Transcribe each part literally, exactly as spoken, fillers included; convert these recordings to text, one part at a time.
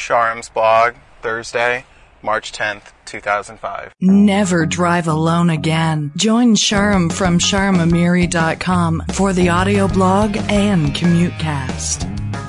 Sharm's blog, Thursday, March tenth, two thousand five. Never drive alone again. Join Sharm from Sharm Amiri dot com for the audio blog and CommuteCast.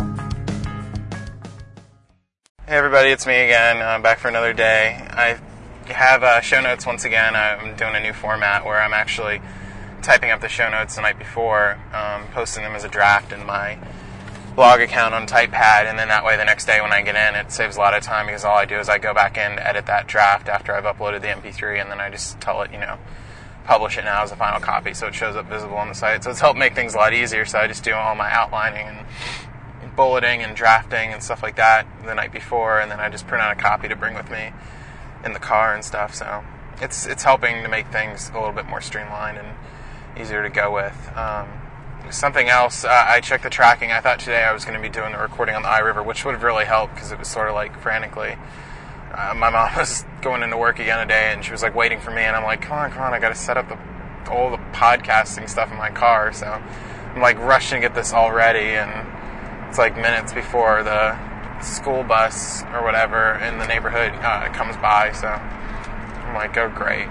Hey everybody, it's me again, uh, back for another day. I have uh, show notes once again. I'm doing a new format where I'm actually typing up the show notes the night before, um, posting them as a draft in my blog account on TypePad, and then that way the next day when I get in, it saves a lot of time because all I do is I go back in to edit that draft after I've uploaded the M P three, and then I just tell it, you know, publish it now as a final copy so it shows up visible on the site. So it's helped make things a lot easier, so I just do all my outlining and bulleting and drafting and stuff like that the night before, and then I just print out a copy to bring with me in the car and stuff. So it's it's helping to make things a little bit more streamlined and easier to go with. Um, something else, uh, I checked the tracking. I thought today I was going to be doing the recording on the iRiver, which would have really helped because it was sort of like frantically. Uh, my mom was going into work again today, and she was like waiting for me, and I'm like, come on, come on, I got to set up the, all the podcasting stuff in my car. So I'm like rushing to get this all ready, and it's like minutes before the school bus or whatever in the neighborhood uh, comes by. So I'm like, oh great.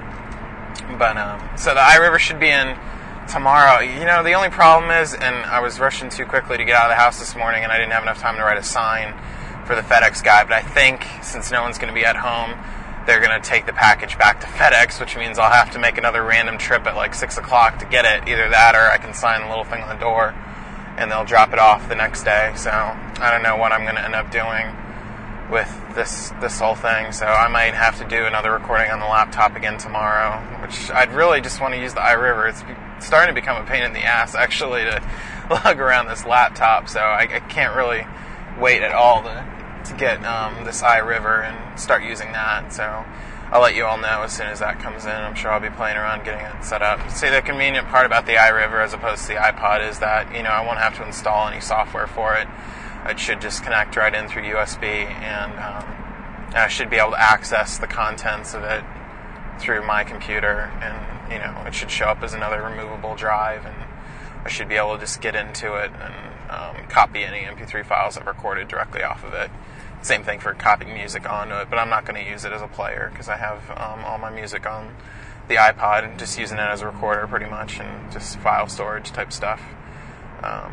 But, um, so the iRiver should be in tomorrow. You know, the only problem is, and I was rushing too quickly to get out of the house this morning, and I didn't have enough time to write a sign for the FedEx guy, but I think since no one's going to be at home, they're going to take the package back to FedEx, which means I'll have to make another random trip at like six o'clock to get it. Either that or I can sign the little thing on the door, and they'll drop it off the next day. So I don't know what I'm going to end up doing with this this whole thing, so I might have to do another recording on the laptop again tomorrow, which I'd really just want to use the iRiver. It's starting to become a pain in the ass, actually, to lug around this laptop, so I, I can't really wait at all to, to get um, this iRiver and start using that, so I'll let you all know as soon as that comes in. I'm sure I'll be playing around getting it set up. See, the convenient part about the iRiver as opposed to the iPod is that, you know, I won't have to install any software for it. It should just connect right in through U S B, and um, I should be able to access the contents of it through my computer, and, you know, it should show up as another removable drive, and I should be able to just get into it and um, copy any M P three files I've recorded directly off of it. Same thing for copying music onto it, but I'm not going to use it as a player because I have um, all my music on the iPod and just using it as a recorder pretty much, and just file storage type stuff. Um,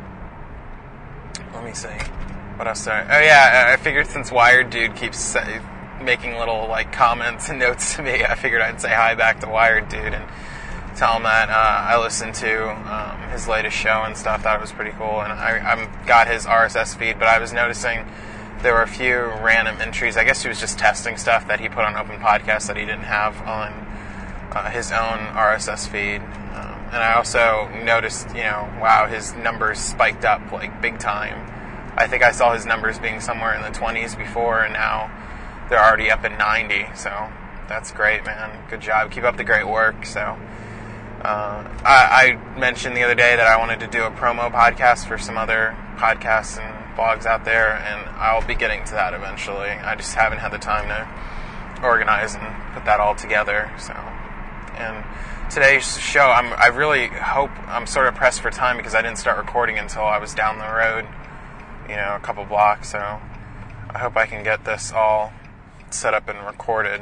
Let me see. What else? Did I, oh yeah, I figured since Wired Dude keeps say, making little like comments and notes to me, I figured I'd say hi back to Wired Dude and tell him that uh, I listened to um, his latest show and stuff. Thought it was pretty cool, and I, I got his R S S feed, but I was noticing there were a few random entries. I guess he was just testing stuff that he put on Open Podcast that he didn't have on uh, his own R S S feed. Um, and I also noticed, you know, wow, his numbers spiked up like big time. I think I saw his numbers being somewhere in the twenties before, and now they're already up at ninety. So that's great, man. Good job. Keep up the great work. So uh, I, I mentioned the other day that I wanted to do a promo podcast for some other podcasts and blogs out there, and I'll be getting to that eventually. I just haven't had the time to organize and put that all together. So, and today's show, I'm, I really hope, I'm sort of pressed for time because I didn't start recording until I was down the road, you know, a couple blocks, so I hope I can get this all set up and recorded.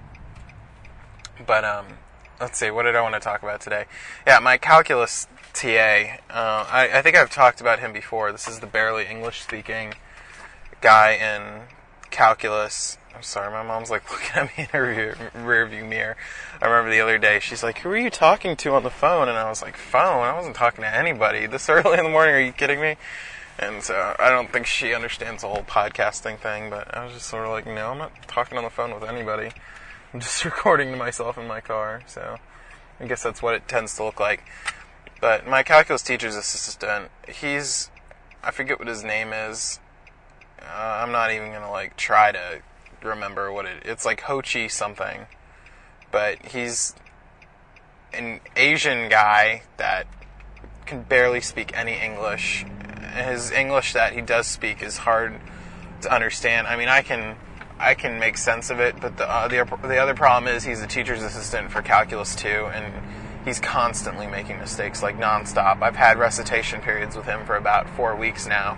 But, um, let's see, what did I want to talk about today? Yeah, my calculus T A, uh, I, I think I've talked about him before. This is the barely English-speaking guy in calculus. I'm sorry, my mom's like looking at me in her rear, rear view mirror. I remember the other day, she's like, who are you talking to on the phone? And I was like, phone? I wasn't talking to anybody. This early in the morning, are you kidding me? And so I don't think she understands the whole podcasting thing, but I was just sort of like, no, I'm not talking on the phone with anybody. I'm just recording to myself in my car, so I guess that's what it tends to look like. But my calculus teacher's assistant, he's, I forget what his name is. Uh, I'm not even going to, like, try to remember what it, it's like Ho Chi something. But he's an Asian guy that can barely speak any English. His English that he does speak is hard to understand. I mean, I can I can make sense of it, but the uh, the, the other problem is he's a teacher's assistant for Calculus two, and he's constantly making mistakes, like nonstop. I've had recitation periods with him for about four weeks now,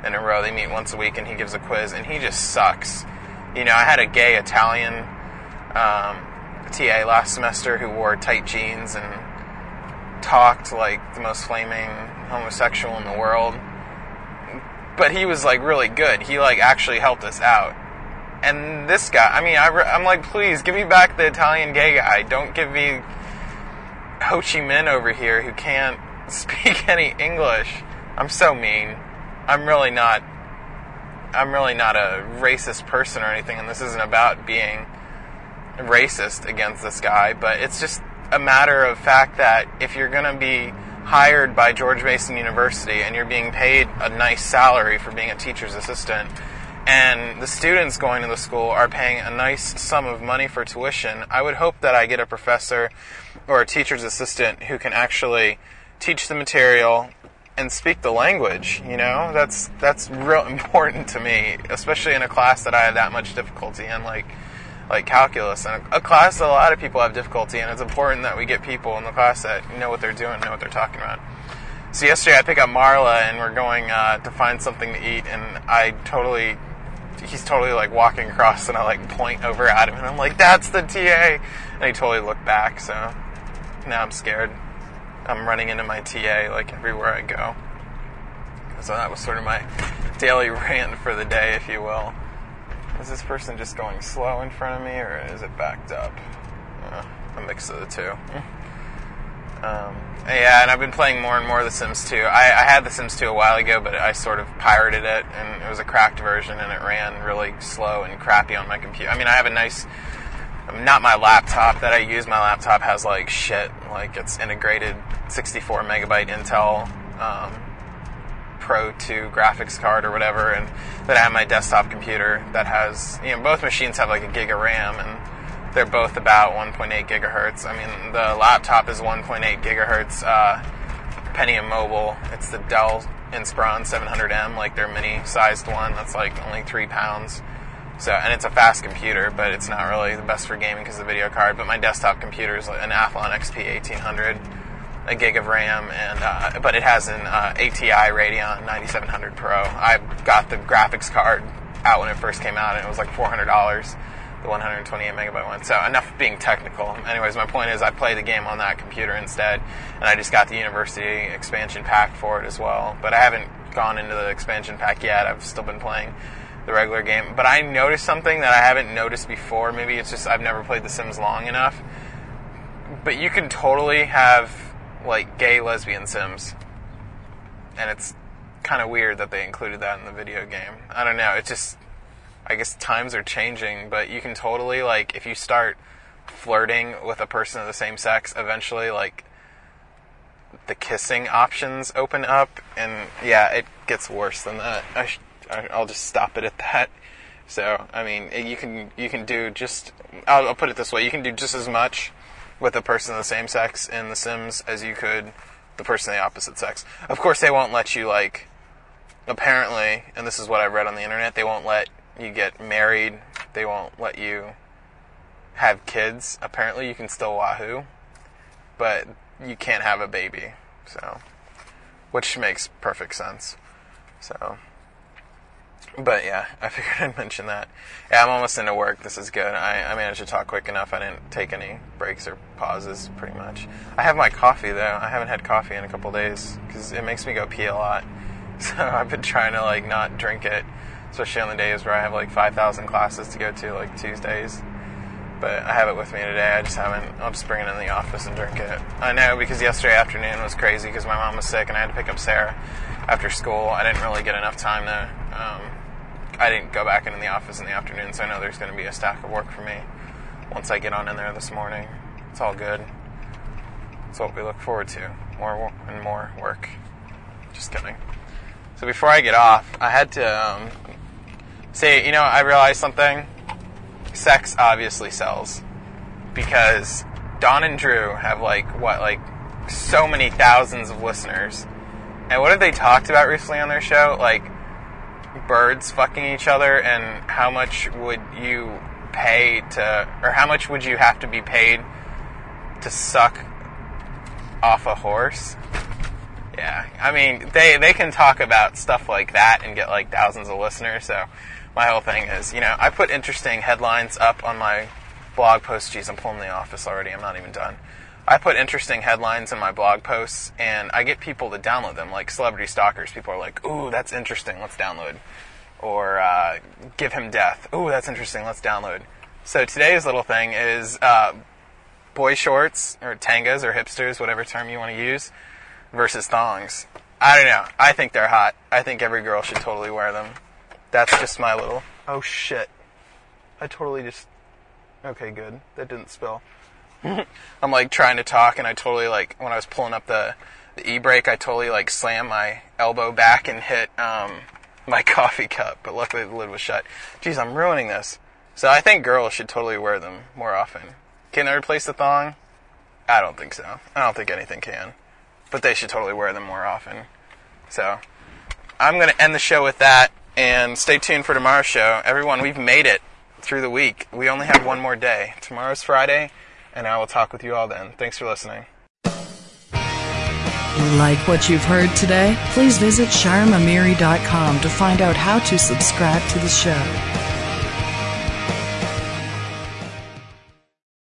in a row. They meet once a week, and he gives a quiz, and he just sucks. You know, I had a gay Italian um, T A last semester who wore tight jeans and talked like the most flaming homosexual in the world. But he was, like, really good. He, like, actually helped us out. And this guy, I mean, I re- I'm like, please, give me back the Italian gay guy. Don't give me Ho Chi Minh over here who can't speak any English. I'm so mean. I'm really not, I'm really not a racist person or anything, and this isn't about being racist against this guy, but it's just a matter of fact that if you're going to be hired by George Mason University and you're being paid a nice salary for being a teacher's assistant, and the students going to the school are paying a nice sum of money for tuition, I would hope that I get a professor or a teacher's assistant who can actually teach the material and speak the language. You know, that's that's real important to me, especially in a class that I have that much difficulty in, like like calculus, and a, a class that a lot of people have difficulty in. It's important that we get people in the class that know what they're doing, know what they're talking about. So yesterday I pick up Marla, and we're going uh, to find something to eat, and I totally, he's totally like walking across, and I like point over at him, and I'm like, that's the T A, and he totally looked back, so now I'm scared. I'm running into my T A like everywhere I go. So that was sort of my daily rant for the day, if you will. Is this person just going slow in front of me, or is it backed up? Uh, a mix of the two. Um, yeah, and I've been playing more and more of The Sims two. I, I had The Sims two a while ago, but I sort of pirated it, and it was a cracked version, and it ran really slow and crappy on my computer. I mean, I have a nice... Not my laptop that I use. My laptop has, like, shit. Like, it's integrated sixty-four megabyte Intel um, Pro two graphics card or whatever, and then I have my desktop computer that has, you know, both machines have like a gig of RAM, and they're both about one point eight gigahertz. I mean, the laptop is one point eight gigahertz uh, Pentium Mobile. It's the Dell Inspiron seven hundred M, like their mini-sized one. That's like only three pounds. So, and it's a fast computer, but it's not really the best for gaming because of the video card. But my desktop computer is an Athlon X P eighteen hundred, a gig of RAM, and uh, but it has an uh, A T I Radeon ninety-seven hundred Pro. I got the graphics card out when it first came out, and it was like four hundred dollars, the one hundred twenty-eight megabyte one. So enough being technical. Anyways, my point is I play the game on that computer instead, and I just got the University expansion pack for it as well. But I haven't gone into the expansion pack yet. I've still been playing the regular game. But I noticed something that I haven't noticed before. Maybe it's just I've never played The Sims long enough. But you can totally have, like, gay lesbian Sims. And it's kind of weird that they included that in the video game. I don't know. It's just, I guess times are changing. But you can totally, like, if you start flirting with a person of the same sex, eventually, like, the kissing options open up. And, yeah, it gets worse than that. I sh- I'll just stop it at that. So, I mean, you can you can do just, I'll, I'll put it this way, you can do just as much with a person of the same sex in The Sims as you could the person of the opposite sex. Of course, they won't let you, like, apparently, and this is what I read on the internet, they won't let you get married, they won't let you have kids. Apparently, you can still wahoo, but you can't have a baby, so, which makes perfect sense. So... But yeah, I figured I'd mention that. Yeah, I'm almost into work. This is good. I, I managed to talk quick enough. I didn't take any breaks or pauses, pretty much. I have my coffee, though. I haven't had coffee in a couple days, because it makes me go pee a lot. So I've been trying to, like, not drink it, especially on the days where I have, like, five thousand classes to go to, like, Tuesdays. But I have it with me today. I just haven't... I'll just bring it in the office and drink it. I know, because yesterday afternoon was crazy, because my mom was sick, and I had to pick up Sarah after school. I didn't really get enough time to... Um, I didn't go back into the office in the afternoon, so I know there's going to be a stack of work for me once I get on in there this morning. It's all good. It's what we look forward to. More and more work. Just kidding. So before I get off, I had to um, say, you know, I realized something. Sex obviously sells. Because Dawn and Drew have, like, what, like, so many thousands of listeners. And what have they talked about recently on their show? Like, birds fucking each other, and how much would you pay to, or how much would you have to be paid to suck off a horse? Yeah, I mean, they, they can talk about stuff like that and get like thousands of listeners, so my whole thing is, you know, I put interesting headlines up on my blog posts. Geez, I'm pulling the office already, I'm not even done. I put interesting headlines in my blog posts, and I get people to download them, like Celebrity Stalkers. People are like, ooh, that's interesting, let's download. Or, uh, Give Him Death. Ooh, that's interesting, let's download. So today's little thing is, uh, boy shorts, or tangas, or hipsters, whatever term you want to use, versus thongs. I don't know. I think they're hot. I think every girl should totally wear them. That's just my little... Oh, shit. I totally just... Okay, good. That didn't spill. I'm, like, trying to talk, and I totally, like, when I was pulling up the, the e-brake, I totally, like, slammed my elbow back and hit um, my coffee cup. But luckily the lid was shut. Jeez, I'm ruining this. So I think girls should totally wear them more often. Can they replace the thong? I don't think so. I don't think anything can. But they should totally wear them more often. So, I'm going to end the show with that, and stay tuned for tomorrow's show. Everyone, we've made it through the week. We only have one more day. Tomorrow's Friday, and I will talk with you all then. Thanks for listening. Like what you've heard today? Please visit Sharm Amiri dot com to find out how to subscribe to the show.